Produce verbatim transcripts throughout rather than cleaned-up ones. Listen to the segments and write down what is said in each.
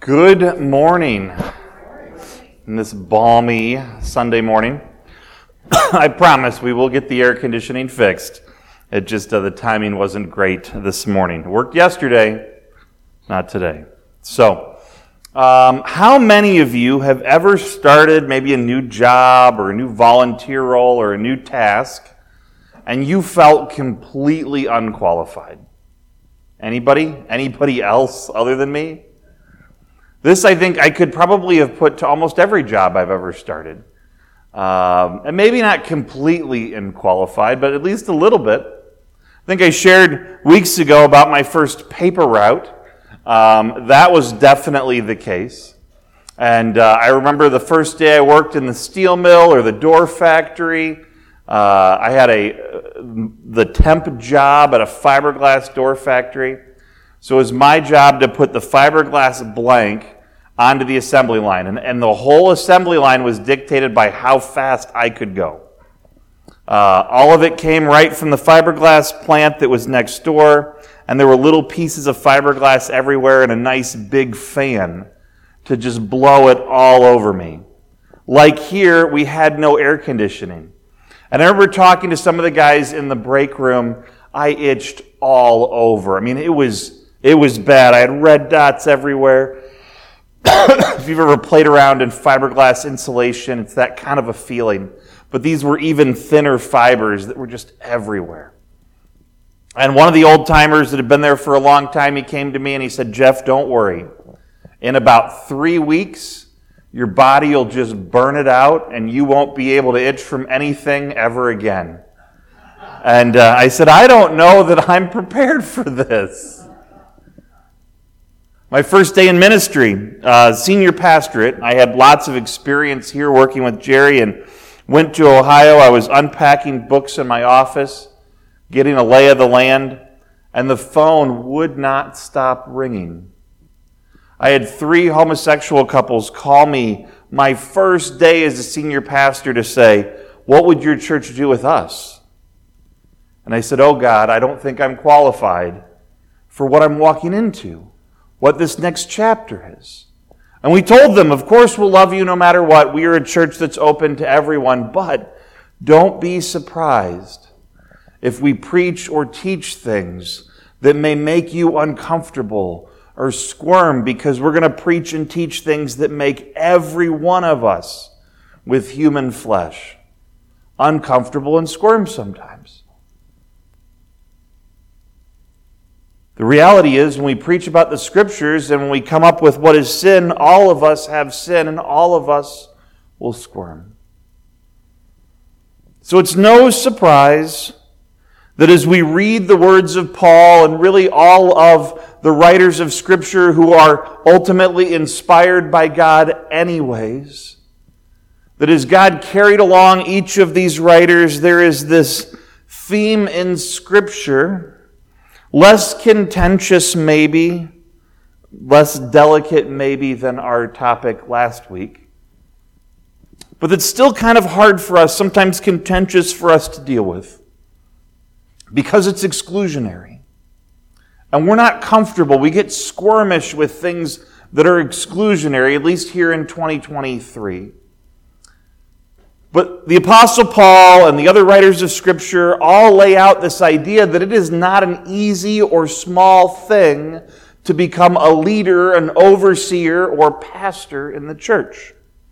Good morning. In this balmy Sunday morning, I promise we will get the air conditioning fixed. It just, uh, the timing wasn't great this morning. It worked yesterday, not today. So, um, how many of you have ever started maybe a new job or a new volunteer role or a new task, and you felt completely unqualified? Anybody? Anybody else other than me? This, I think, I could probably have put to almost every job I've ever started. Um, and maybe not completely unqualified, but at least a little bit. I think I shared weeks ago about my first paper route. Um, that was definitely the case. And uh, I remember the first day I worked in the steel mill or the door factory. Uh, I had a the temp job at a fiberglass door factory. So it was my job to put the fiberglass blank onto the assembly line. And, and the whole assembly line was dictated by how fast I could go. Uh, all of it came right from the fiberglass plant that was next door. And there were little pieces of fiberglass everywhere and a nice big fan to just blow it all over me. Like here, we had no air conditioning. And I remember talking to some of the guys in the break room. I itched all over. I mean, it was it was bad. I had red dots everywhere. If you've ever played around in fiberglass insulation, it's that kind of a feeling. But these were even thinner fibers that were just everywhere. And one of the old timers that had been there for a long time, he came to me and he said, "Jeff, don't worry. In about three weeks, your body will just burn it out and you won't be able to itch from anything ever again." And uh, I said, "I don't know that I'm prepared for this." My first day in ministry, uh, senior pastorate, I had lots of experience here working with Jerry and went to Ohio. I was unpacking books in my office, getting a lay of the land, and the phone would not stop ringing. I had three homosexual couples call me my first day as a senior pastor to say, "What would your church do with us?" And I said, "Oh God, I don't think I'm qualified for what I'm walking into, what this next chapter is." And we told them, of course we'll love you no matter what. We are a church that's open to everyone, but don't be surprised if we preach or teach things that may make you uncomfortable or squirm, because we're going to preach and teach things that make every one of us with human flesh uncomfortable and squirm sometimes. The reality is, when we preach about the Scriptures and when we come up with what is sin, all of us have sin and all of us will squirm. So it's no surprise that as we read the words of Paul and really all of the writers of Scripture who are ultimately inspired by God anyways, that as God carried along each of these writers, there is this theme in Scripture, less contentious maybe, less delicate maybe than our topic last week, but it's still kind of hard for us, sometimes contentious for us to deal with, because it's exclusionary. And we're not comfortable. We get squirmish with things that are exclusionary, at least here in twenty twenty-three. But the Apostle Paul and the other writers of Scripture all lay out this idea that it is not an easy or small thing to become a leader, an overseer, or pastor in the church.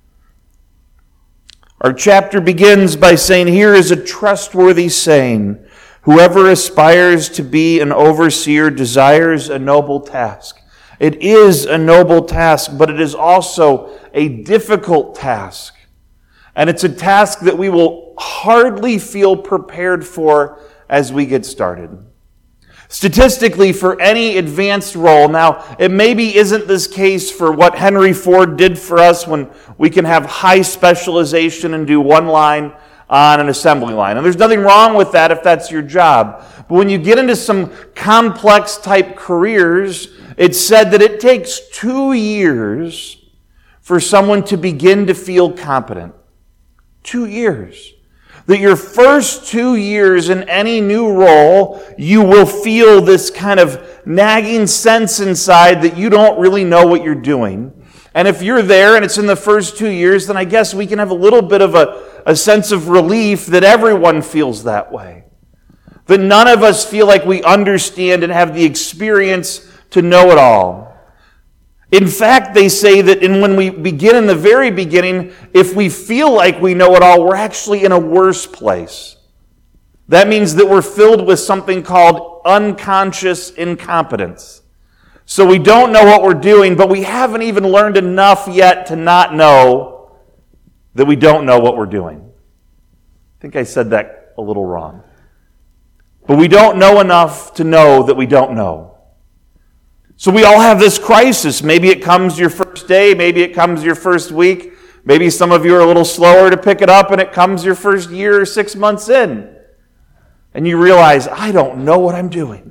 Our chapter begins by saying, "Here is a trustworthy saying. Whoever aspires to be an overseer desires a noble task." It is a noble task, but it is also a difficult task. And it's a task that we will hardly feel prepared for as we get started. Statistically, for any advanced role, now it maybe isn't this case for what Henry Ford did for us when we can have high specialization and do one line on an assembly line. And there's nothing wrong with that if that's your job. But when you get into some complex type careers, it's said that it takes two years for someone to begin to feel competent. Two years. That your first two years in any new role, you will feel this kind of nagging sense inside that you don't really know what you're doing. And if you're there and it's in the first two years, then I guess we can have a little bit of a, a sense of relief that everyone feels that way. That none of us feel like we understand and have the experience to know it all. In fact, they say that in, when we begin in the very beginning, if we feel like we know it all, we're actually in a worse place. That means that we're filled with something called unconscious incompetence. So we don't know what we're doing, but we haven't even learned enough yet to not know that we don't know what we're doing. I think I said that a little wrong. But we don't know enough to know that we don't know. So we all have this crisis. Maybe it comes your first day, maybe it comes your first week, maybe some of you are a little slower to pick it up and it comes your first year or six months in. And you realize, I don't know what I'm doing.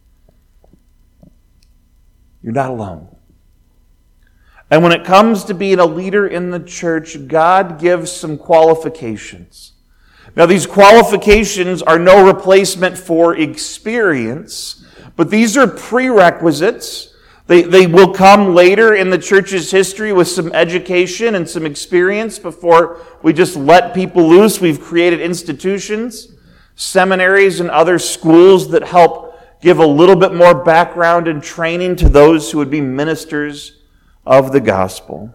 You're not alone. And when it comes to being a leader in the church, God gives some qualifications. Now, these qualifications are no replacement for experience, but these are prerequisites. They, they will come later in the church's history with some education and some experience before we just let people loose. We've created institutions, seminaries, and other schools that help give a little bit more background and training to those who would be ministers of the gospel.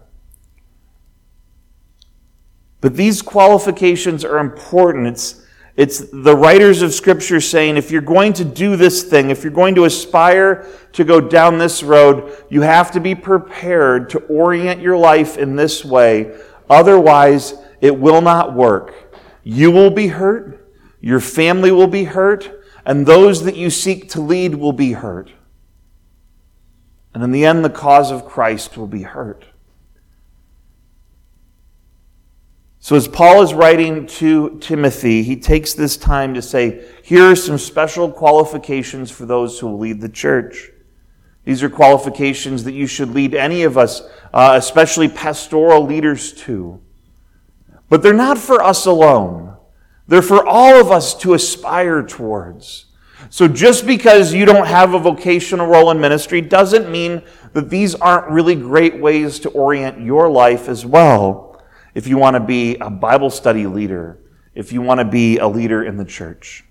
But these qualifications are important. It's, it's the writers of Scripture saying, if you're going to do this thing, if you're going to aspire to go down this road, you have to be prepared to orient your life in this way. Otherwise, it will not work. You will be hurt. Your family will be hurt. And those that you seek to lead will be hurt. And in the end, the cause of Christ will be hurt. So as Paul is writing to Timothy, he takes this time to say, here are some special qualifications for those who will lead the church. These are qualifications that you should lead any of us, uh, especially pastoral leaders, to. But they're not for us alone. They're for all of us to aspire towards. So just because you don't have a vocational role in ministry doesn't mean that these aren't really great ways to orient your life as well. If you want to be a Bible study leader, if you want to be a leader in the church.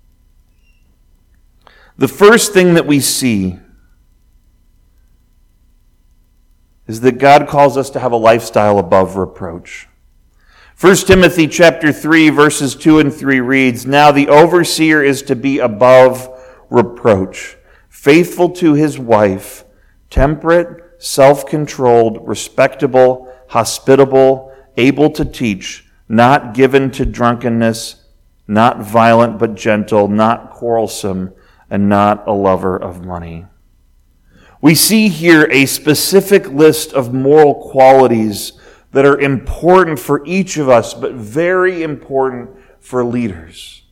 The first thing that we see is that God calls us to have a lifestyle above reproach. First Timothy chapter three, verses two and three reads, now the overseer is to be above reproach, faithful to his wife, temperate, self-controlled, respectable, hospitable, able to teach, not given to drunkenness, not violent but gentle, not quarrelsome, and not a lover of money. We see here a specific list of moral qualities that are important for each of us, but very important for leaders.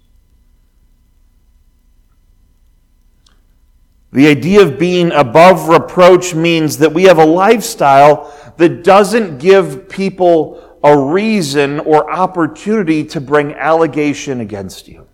The idea of being above reproach means that we have a lifestyle that doesn't give people a reason or opportunity to bring allegation against you.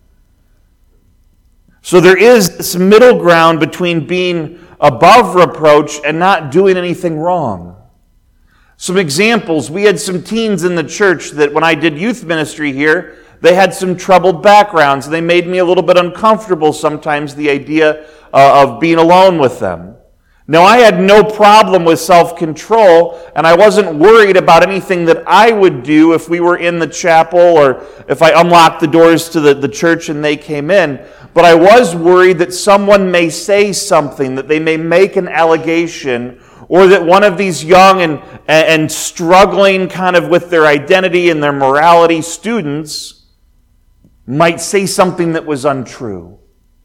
So there is this middle ground between being above reproach and not doing anything wrong. Some examples, we had some teens in the church that when I did youth ministry here, they had some troubled backgrounds. They made me a little bit uncomfortable sometimes, the idea uh, of being alone with them. Now, I had no problem with self-control, and I wasn't worried about anything that I would do if we were in the chapel or if I unlocked the doors to the, the church and they came in. But I was worried that someone may say something, that they may make an allegation, or that one of these young and, and struggling kind of with their identity and their morality students might say something that was untrue.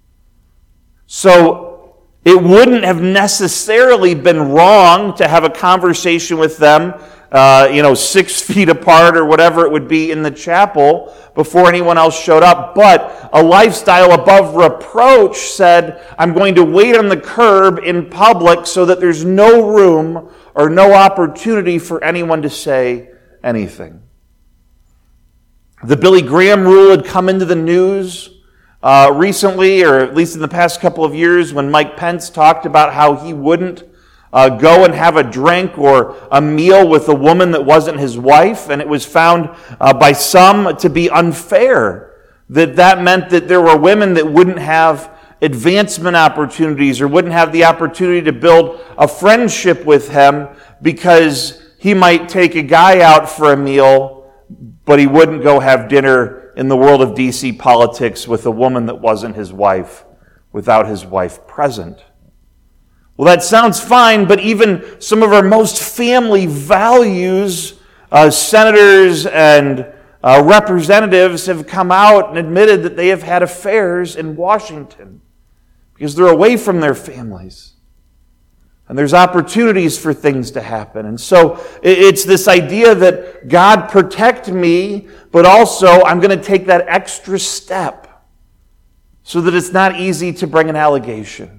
So it wouldn't have necessarily been wrong to have a conversation with them, uh, you know, six feet apart or whatever it would be in the chapel before anyone else showed up. But a lifestyle above reproach said, I'm going to wait on the curb in public so that there's no room or no opportunity for anyone to say anything. The Billy Graham rule had come into the news uh, recently, or at least in the past couple of years, when Mike Pence talked about how he wouldn't uh, go and have a drink or a meal with a woman that wasn't his wife, and it was found uh, by some to be unfair, that that meant that there were women that wouldn't have advancement opportunities or wouldn't have the opportunity to build a friendship with him because he might take a guy out for a meal, but he wouldn't go have dinner in the world of D C politics with a woman that wasn't his wife, without his wife present. Well, that sounds fine, but even some of our most family values, uh, senators and uh, representatives have come out and admitted that they have had affairs in Washington because they're away from their families. And there's opportunities for things to happen. And so it's this idea that God protect me, but also I'm going to take that extra step so that it's not easy to bring an allegation.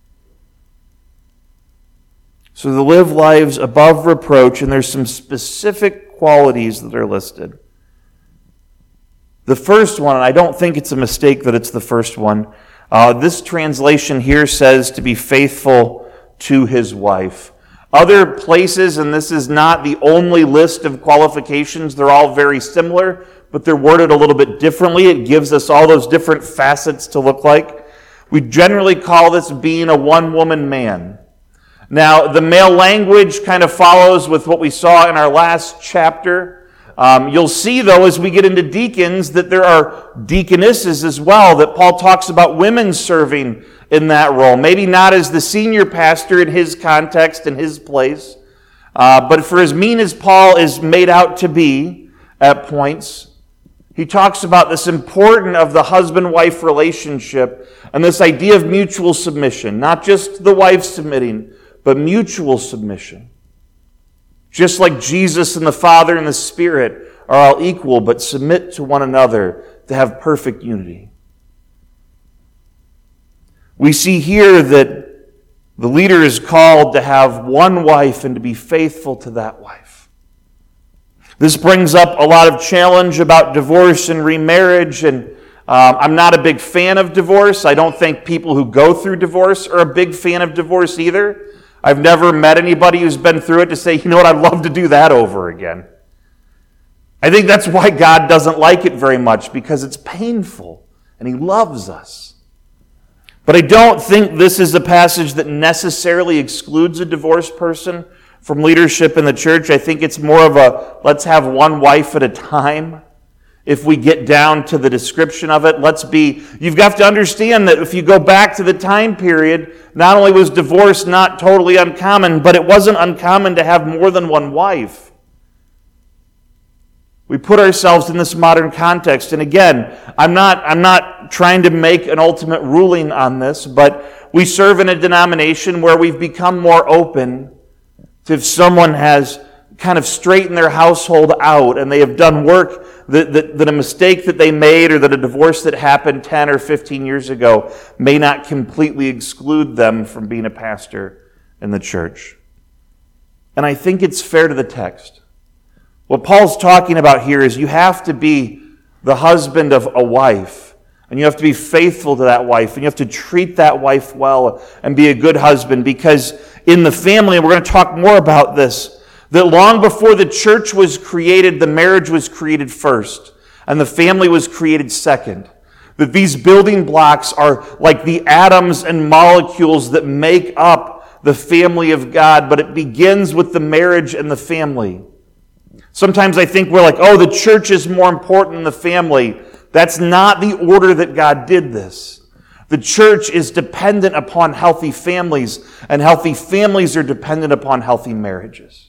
So to live lives above reproach, and there's some specific qualities that are listed. The first one, and I don't think it's a mistake that it's the first one, uh, this translation here says to be faithful to his wife. Other places, and this is not the only list of qualifications, they're all very similar, but they're worded a little bit differently. It gives us all those different facets to look like. We generally call this being a one-woman man. Now, the male language kind of follows with what we saw in our last chapter. Um, you'll see, though, as we get into deacons, that there are deaconesses as well, that Paul talks about women serving in that role. Maybe not as the senior pastor in his context, in his place, uh, but for as mean as Paul is made out to be at points, he talks about this importance of the husband-wife relationship and this idea of mutual submission, not just the wife submitting, but mutual submission. Just like Jesus and the Father and the Spirit are all equal, but submit to one another to have perfect unity. We see here that the leader is called to have one wife and to be faithful to that wife. This brings up a lot of challenge about divorce and remarriage, and um, I'm not a big fan of divorce. I don't think people who go through divorce are a big fan of divorce either. I've never met anybody who's been through it to say, you know what, I'd love to do that over again. I think that's why God doesn't like it very much, because it's painful, and He loves us. But I don't think this is a passage that necessarily excludes a divorced person from leadership in the church. I think it's more of a, let's have one wife at a time. If we get down to the description of it, let's be, you've got to understand that if you go back to the time period, not only was divorce not totally uncommon, but it wasn't uncommon to have more than one wife. We put ourselves in this modern context, and again, I'm not, I'm not trying to make an ultimate ruling on this, but we serve in a denomination where we've become more open to if someone has kind of straightened their household out and they have done work that, that, that a mistake that they made or that a divorce that happened ten or fifteen years ago may not completely exclude them from being a pastor in the church. And I think it's fair to the text. What Paul's talking about here is you have to be the husband of a wife, and you have to be faithful to that wife, and you have to treat that wife well and be a good husband, because in the family, and we're going to talk more about this, that long before the church was created, the marriage was created first, and the family was created second. That these building blocks are like the atoms and molecules that make up the family of God, but it begins with the marriage and the family. Sometimes I think we're like, oh, the church is more important than the family. That's not the order that God did this. The church is dependent upon healthy families, and healthy families are dependent upon healthy marriages.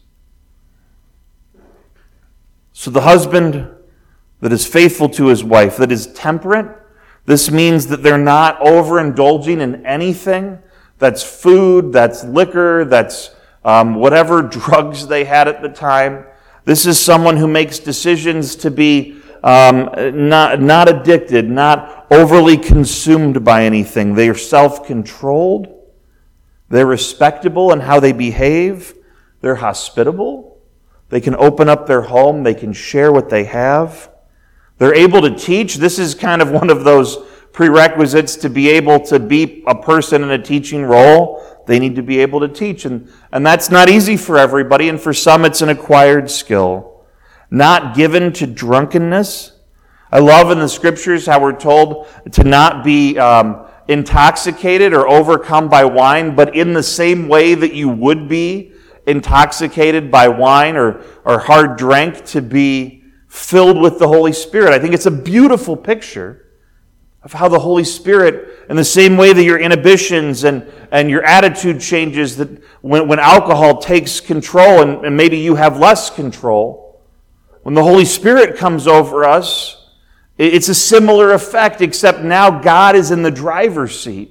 So the husband that is faithful to his wife, that is temperate, this means that they're not overindulging in anything. That's food, that's liquor, that's um, whatever drugs they had at the time. This is someone who makes decisions to be um, not, not addicted, not overly consumed by anything. They are self-controlled. They're respectable in how they behave. They're hospitable. They can open up their home. They can share what they have. They're able to teach. This is kind of one of those prerequisites to be able to be a person in a teaching role. They need to be able to teach. And, and that's not easy for everybody, and for some it's an acquired skill. Not given to drunkenness. I love in the scriptures how we're told to not be um, intoxicated or overcome by wine, but in the same way that you would be intoxicated by wine or, or hard drink, to be filled with the Holy Spirit. I think it's a beautiful picture of how the Holy Spirit, in the same way that your inhibitions and, and your attitude changes, that when, when alcohol takes control and, and maybe you have less control, when the Holy Spirit comes over us, it's a similar effect, except now God is in the driver's seat.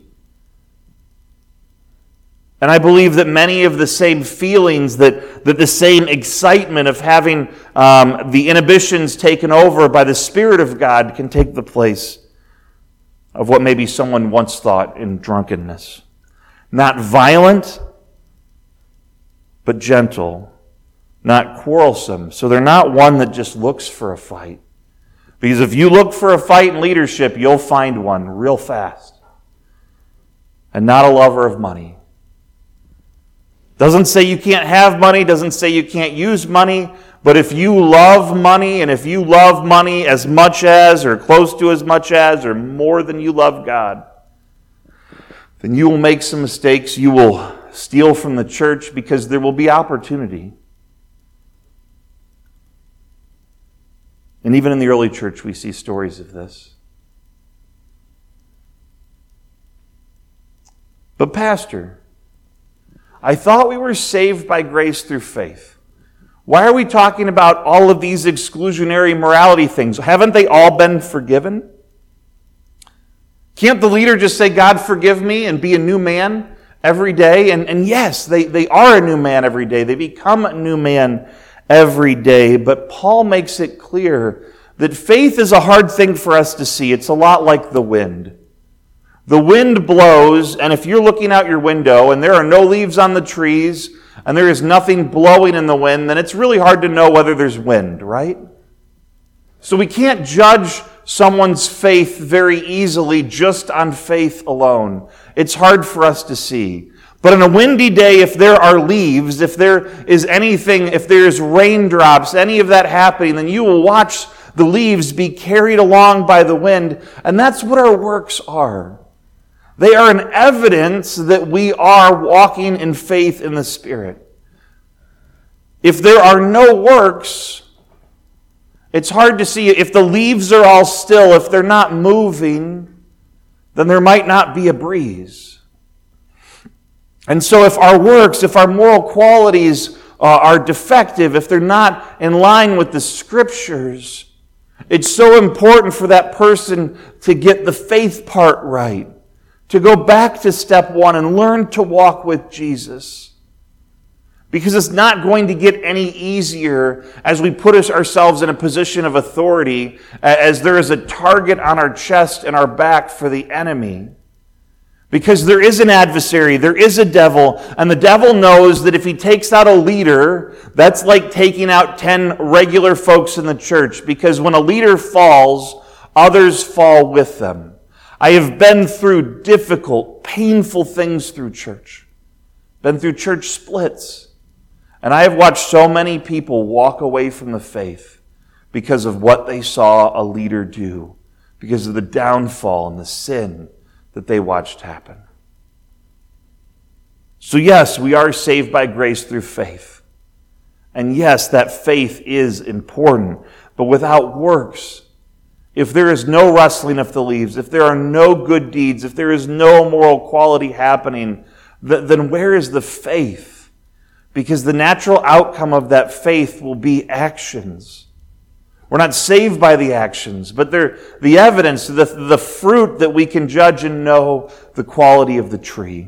And I believe that many of the same feelings, that, that the same excitement of having um, the inhibitions taken over by the Spirit of God can take the place of what maybe someone once thought in drunkenness. Not violent, but gentle. Not quarrelsome. So they're not one that just looks for a fight. Because if you look for a fight in leadership, you'll find one real fast. And not a lover of money. Doesn't say you can't have money, doesn't say you can't use money, but if you love money, and if you love money as much as, or close to as much as, or more than you love God, then you will make some mistakes. You will steal from the church because there will be opportunity. And even in the early church, we see stories of this. But Pastor, I thought we were saved by grace through faith. Why are we talking about all of these exclusionary morality things? Haven't they all been forgiven? Can't the leader just say, God, forgive me, and be a new man every day? And, and yes, they, they are a new man every day. They become a new man every day. But Paul makes it clear that faith is a hard thing for us to see. It's a lot like the wind. The wind blows, and if you're looking out your window and there are no leaves on the trees and there is nothing blowing in the wind, then it's really hard to know whether there's wind, right? So we can't judge someone's faith very easily just on faith alone. It's hard for us to see. But on a windy day, if there are leaves, if there is anything, if there's raindrops, any of that happening, then you will watch the leaves be carried along by the wind. And that's what our works are. They are an evidence that we are walking in faith in the Spirit. If there are no works, it's hard to see. If the leaves are all still, if they're not moving, then there might not be a breeze. And so if our works, if our moral qualities uh, are defective, if they're not in line with the Scriptures, it's so important for that person to get the faith part right. To go back to step one and learn to walk with Jesus. Because it's not going to get any easier as we put ourselves in a position of authority, as there is a target on our chest and our back for the enemy. Because there is an adversary, there is a devil, and the devil knows that if he takes out a leader, that's like taking out ten regular folks in the church. Because when a leader falls, others fall with them. I have been through difficult, painful things through church. Been through church splits. And I have watched so many people walk away from the faith because of what they saw a leader do. Because of the downfall and the sin that they watched happen. So yes, we are saved by grace through faith. And yes, that faith is important. But without works, if there is no rustling of the leaves, if there are no good deeds, if there is no moral quality happening, then where is the faith? Because the natural outcome of that faith will be actions. We're not saved by the actions, but they're the evidence, the, the fruit that we can judge and know the quality of the tree.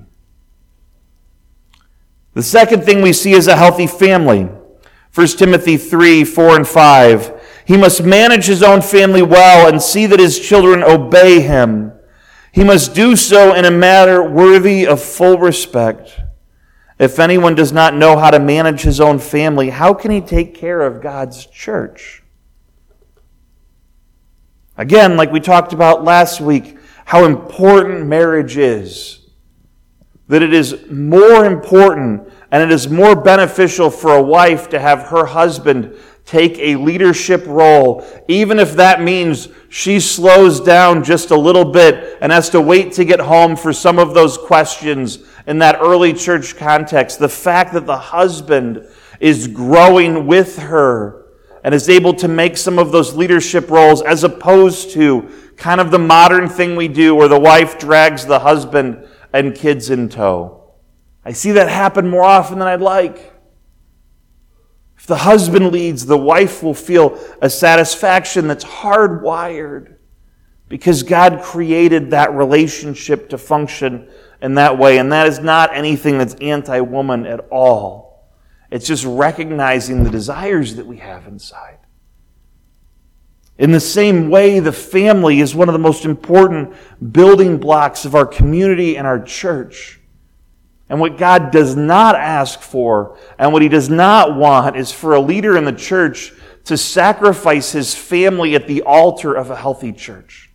The second thing we see is a healthy family. First Timothy three, four, and five. He must manage his own family well and see that his children obey him. He must do so in a manner worthy of full respect. If anyone does not know how to manage his own family, how can he take care of God's church? Again, like we talked about last week, how important marriage is. That it is more important and it is more beneficial for a wife to have her husband take a leadership role, even if that means she slows down just a little bit and has to wait to get home for some of those questions in that early church context. The fact that the husband is growing with her and is able to make some of those leadership roles, as opposed to kind of the modern thing we do where the wife drags the husband and kids in tow. I see that happen more often than I'd like. If the husband leads, the wife will feel a satisfaction that's hardwired because God created that relationship to function in that way. And that is not anything that's anti-woman at all. It's just recognizing the desires that we have inside. In the same way, the family is one of the most important building blocks of our community and our church. And what God does not ask for and what He does not want is for a leader in the church to sacrifice his family at the altar of a healthy church.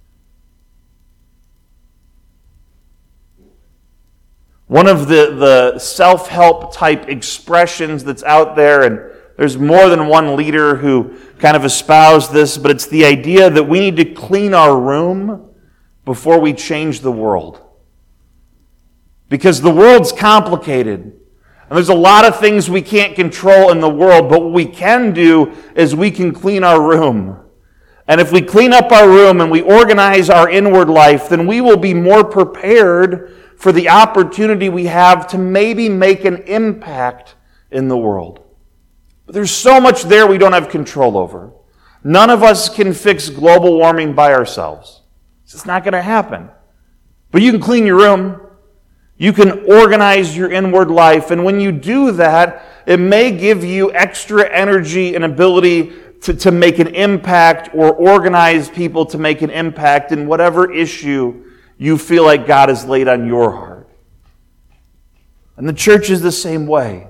One of the, the self-help type expressions that's out there, and there's more than one leader who kind of espouse this, but it's the idea that we need to clean our room before we change the world. Because the world's complicated. And there's a lot of things we can't control in the world, but what we can do is we can clean our room. And if we clean up our room and we organize our inward life, then we will be more prepared for the opportunity we have to maybe make an impact in the world. But there's so much there we don't have control over. None of us can fix global warming by ourselves. It's just not going to happen. But you can clean your room. You can organize your inward life. And when you do that, it may give you extra energy and ability to, to make an impact or organize people to make an impact in whatever issue you feel like God has laid on your heart. And the church is the same way.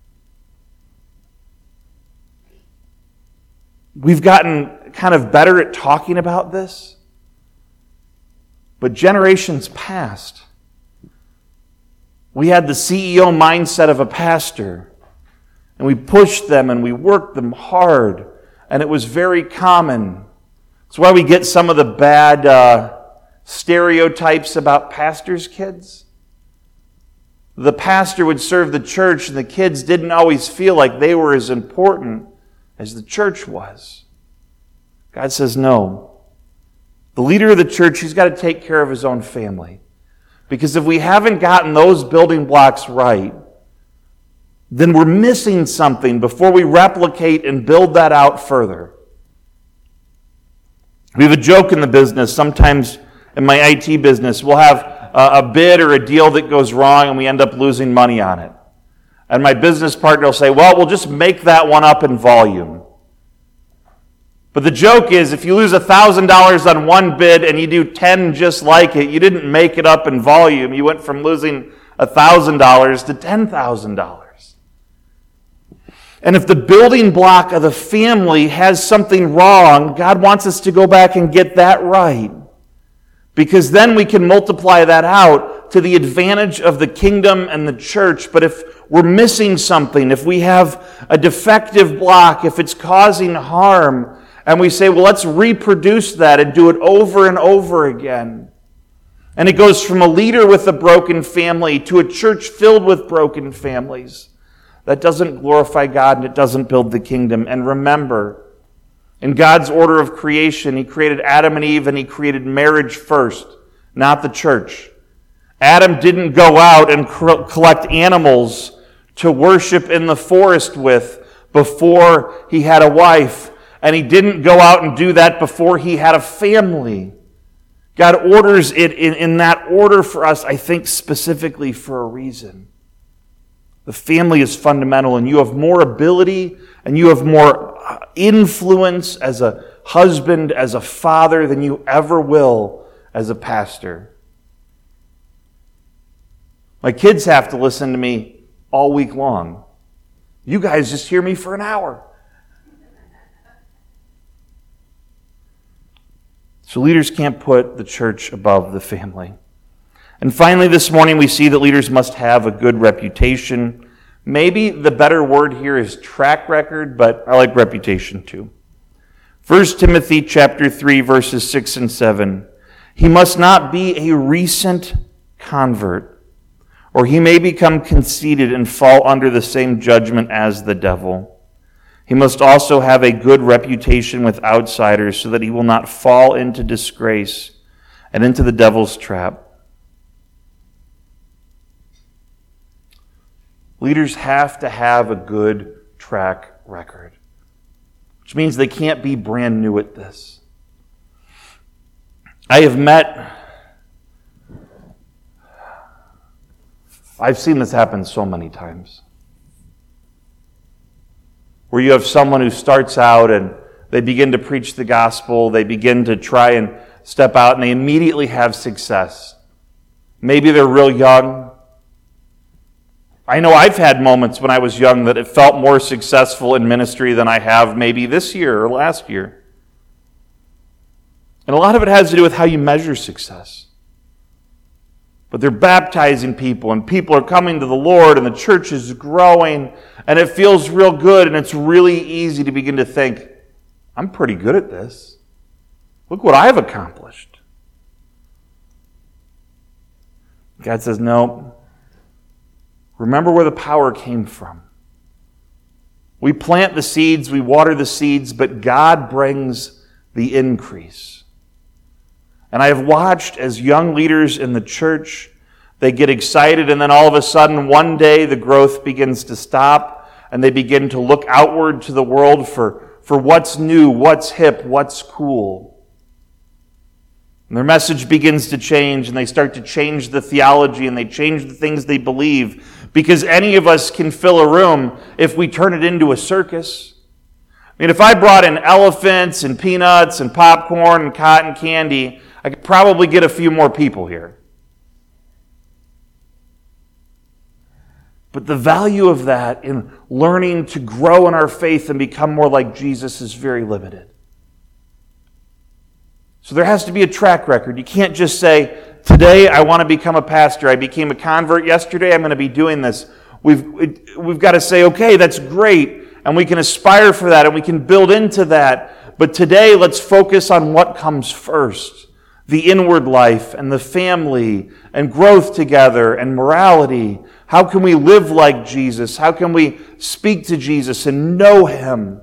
We've gotten kind of better at talking about this, but generations past, we had the C E O mindset of a pastor, and we pushed them and we worked them hard, and it was very common. That's why we get some of the bad uh, stereotypes about pastors' kids. The pastor would serve the church, and the kids didn't always feel like they were as important as the church was. God says no. The leader of the church, he's got to take care of his own family. Because if we haven't gotten those building blocks right, then we're missing something before we replicate and build that out further. We have a joke in the business. Sometimes in my I T business, we'll have a, a bid or a deal that goes wrong and we end up losing money on it. And my business partner will say, well, we'll just make that one up in volume. But the joke is, if you lose one thousand dollars on one bid and you do ten just like it, you didn't make it up in volume. You went from losing one thousand dollars to ten thousand dollars. And if the building block of the family has something wrong, God wants us to go back and get that right. Because then we can multiply that out to the advantage of the kingdom and the church. But if we're missing something, if we have a defective block, if it's causing harm, and we say, well, let's reproduce that and do it over and over again. And it goes from a leader with a broken family to a church filled with broken families. That doesn't glorify God and it doesn't build the kingdom. And remember, in God's order of creation, He created Adam and Eve and He created marriage first, not the church. Adam didn't go out and collect animals to worship in the forest with before he had a wife. And he didn't go out and do that before he had a family. God orders it in, in that order for us, I think specifically for a reason. The family is fundamental, and you have more ability and you have more influence as a husband, as a father, than you ever will as a pastor. My kids have to listen to me all week long. You guys just hear me for an hour. So leaders can't put the church above the family. And finally, this morning, we see that leaders must have a good reputation. Maybe the better word here is track record, but I like reputation too. First Timothy chapter three, verses six and seven. He must not be a recent convert, or he may become conceited and fall under the same judgment as the devil. He must also have a good reputation with outsiders so that he will not fall into disgrace and into the devil's trap. Leaders have to have a good track record, which means they can't be brand new at this. I have met, I've seen this happen so many times, where you have someone who starts out and they begin to preach the gospel, they begin to try and step out, and they immediately have success. Maybe they're real young. I know I've had moments when I was young that it felt more successful in ministry than I have maybe this year or last year. And a lot of it has to do with how you measure success. But they're baptizing people, and people are coming to the Lord, and the church is growing, and it feels real good, and it's really easy to begin to think, I'm pretty good at this. Look what I've accomplished. God says, no. Remember where the power came from. We plant the seeds, we water the seeds, but God brings the increase. And I have watched as young leaders in the church, they get excited, and then all of a sudden, one day, the growth begins to stop, and they begin to look outward to the world for, for what's new, what's hip, what's cool. And their message begins to change, and they start to change the theology, and they change the things they believe, because any of us can fill a room if we turn it into a circus. I mean, if I brought in elephants and peanuts and popcorn and cotton candy, I could probably get a few more people here. But the value of that in learning to grow in our faith and become more like Jesus is very limited. So there has to be a track record. You can't just say, today I want to become a pastor. I became a convert yesterday. I'm going to be doing this. We've, we've got to say, okay, that's great. And we can aspire for that and we can build into that. But today let's focus on what comes first. The inward life and the family and growth together and morality. How can we live like Jesus? How can we speak to Jesus and know Him?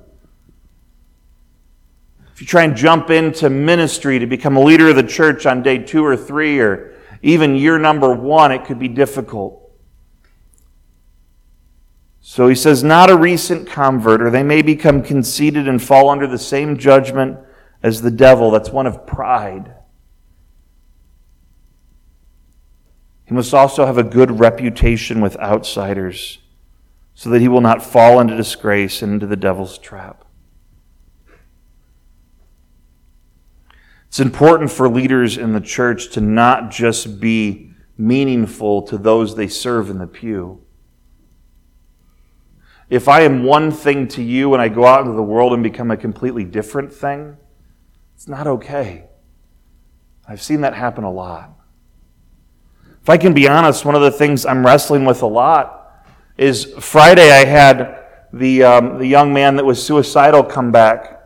If you try and jump into ministry to become a leader of the church on day two or three or even year number one, it could be difficult. So he says, not a recent convert, or they may become conceited and fall under the same judgment as the devil. That's one of pride. He must also have a good reputation with outsiders so that he will not fall into disgrace and into the devil's trap. It's important for leaders in the church to not just be meaningful to those they serve in the pew. If I am one thing to you and I go out into the world and become a completely different thing, it's not okay. I've seen that happen a lot. If I can be honest, one of the things I'm wrestling with a lot is Friday I had the um, the young man that was suicidal come back.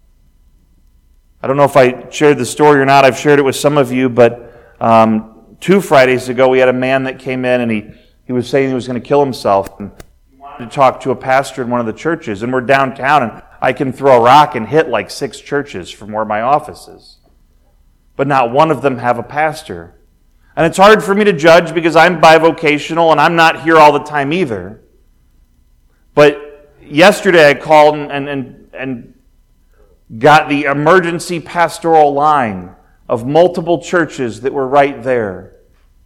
I don't know if I shared the story or not. I've shared it with some of you, but um, two Fridays ago we had a man that came in and he, he was saying he was going to kill himself. And he wanted to talk to a pastor in one of the churches. And we're downtown and I can throw a rock and hit like six churches from where my office is. But not one of them have a pastor. And it's hard for me to judge because I'm bivocational and I'm not here all the time either. But yesterday I called and, and, and, and got the emergency pastoral line of multiple churches that were right there.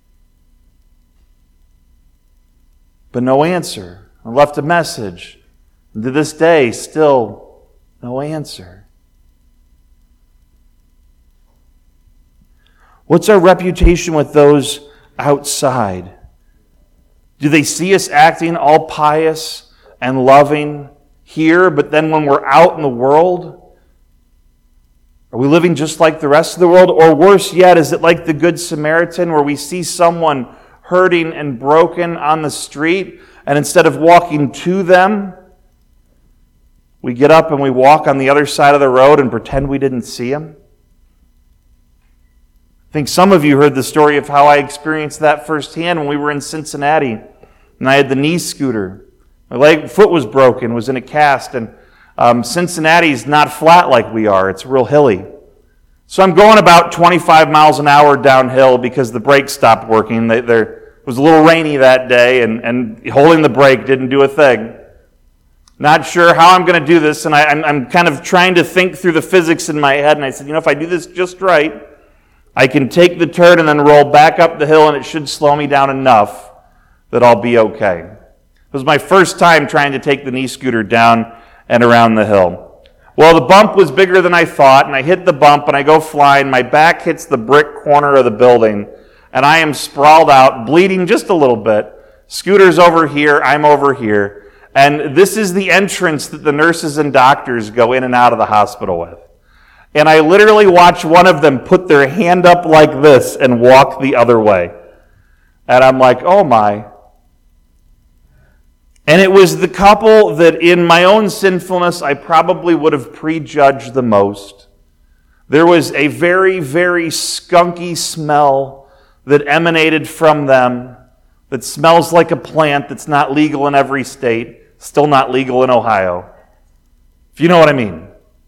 But no answer. I left a message. And to this day, still no answer. What's our reputation with those outside? Do they see us acting all pious and loving here, but then when we're out in the world, Are we living just like the rest of the world? Or worse yet, is it like the Good Samaritan where we see someone hurting and broken on the street, and instead of walking to them, we get up and we walk on the other side of the road and pretend we didn't see him? I think some of you heard the story of how I experienced that firsthand when we were in Cincinnati, and I had the knee scooter. My leg, foot was broken, was in a cast, and um, Cincinnati's not flat like we are. It's real hilly. So I'm going about twenty-five miles an hour downhill because the brakes stopped working. They, it was a little rainy that day, and, and holding the brake didn't do a thing. Not sure how I'm going to do this, and I, I'm, I'm kind of trying to think through the physics in my head, and I said, you know, if I do this just right, I can take the turn and then roll back up the hill, and it should slow me down enough that I'll be okay. It was my first time trying to take the knee scooter down and around the hill. Well, the bump was bigger than I thought, and I hit the bump, and I go flying. My back hits the brick corner of the building, and I am sprawled out, bleeding just a little bit. Scooter's over here, I'm over here. And this is the entrance that the nurses and doctors go in and out of the hospital with. And I literally watch one of them put their hand up like this and walk the other way. And I'm like, oh my. And it was the couple that in my own sinfulness I probably would have prejudged the most. There was a very, very skunky smell that emanated from them that smells like a plant that's not legal in every state, still not legal in Ohio. If you know what I mean.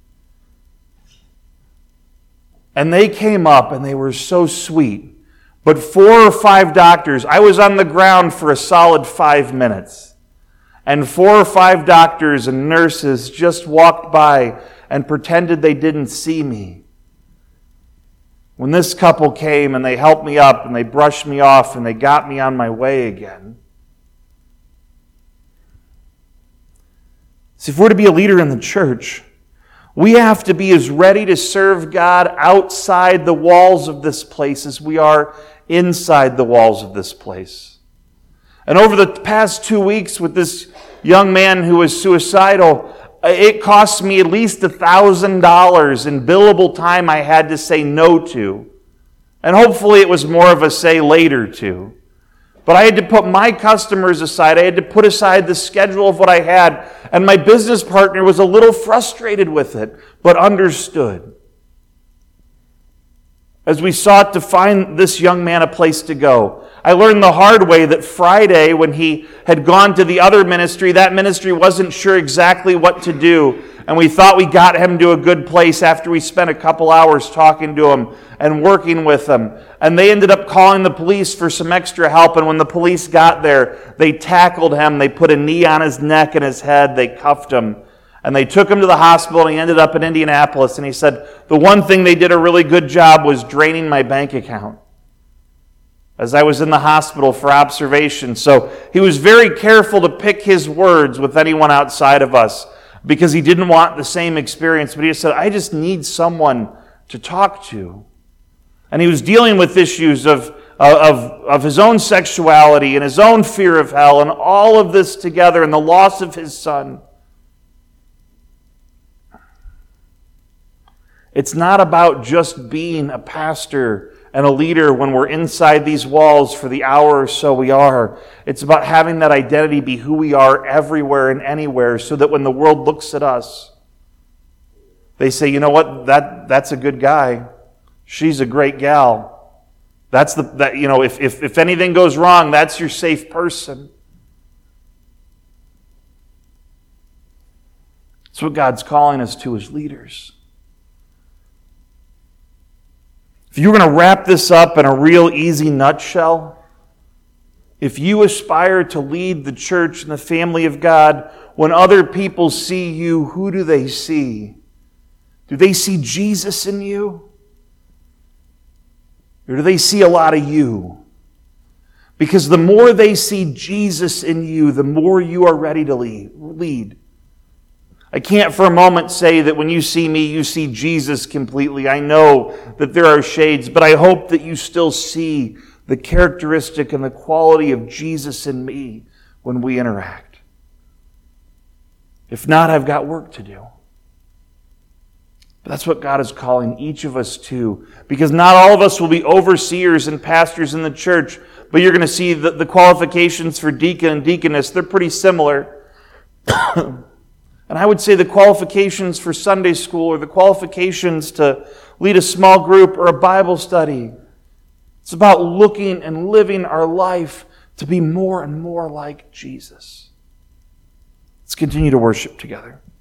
And they came up and they were so sweet. But four or five doctors, I was on the ground for a solid five minutes. And four or five doctors and nurses just walked by and pretended they didn't see me. When this couple came and they helped me up and they brushed me off and they got me on my way again. See, if we're to be a leader in the church, we have to be as ready to serve God outside the walls of this place as we are inside the walls of this place. And over the past two weeks with this young man who was suicidal, it cost me at least one thousand dollars in billable time I had to say no to. And hopefully it was more of a say later to. But I had to put my customers aside. I had to put aside the schedule of what I had. And my business partner was a little frustrated with it, but understood. As we sought to find this young man a place to go, I learned the hard way that Friday, when he had gone to the other ministry, that ministry wasn't sure exactly what to do. And we thought we got him to a good place after we spent a couple hours talking to him and working with him. And they ended up calling the police for some extra help. And when the police got there, they tackled him. They put a knee on his neck and his head. They cuffed him. And they took him to the hospital, and he ended up in Indianapolis. And he said, the one thing they did a really good job was draining my bank account as I was in the hospital for observation. So he was very careful to pick his words with anyone outside of us because he didn't want the same experience. But he just said, I just need someone to talk to. And he was dealing with issues of, of, of his own sexuality and his own fear of hell and all of this together and the loss of his son. It's not about just being a pastor and a leader when we're inside these walls for the hour or so we are. It's about having that identity be who we are everywhere and anywhere so that when the world looks at us, they say, you know what, that that's a good guy. She's a great gal. That's the, that, you know, if, if, if anything goes wrong, that's your safe person. That's what God's calling us to as leaders. If you were going to wrap this up in a real easy nutshell, if you aspire to lead the church and the family of God, when other people see you, who do they see? Do they see Jesus in you? Or do they see a lot of you? Because the more they see Jesus in you, the more you are ready to lead. I can't for a moment say that when you see me, you see Jesus completely. I know that there are shades, but I hope that you still see the characteristic and the quality of Jesus in me when we interact. If not, I've got work to do. But that's what God is calling each of us to. Because not all of us will be overseers and pastors in the church, but you're going to see that the qualifications for deacon and deaconess, they're pretty similar. And I would say the qualifications for Sunday school or the qualifications to lead a small group or a Bible study, it's about looking and living our life to be more and more like Jesus. Let's continue to worship together.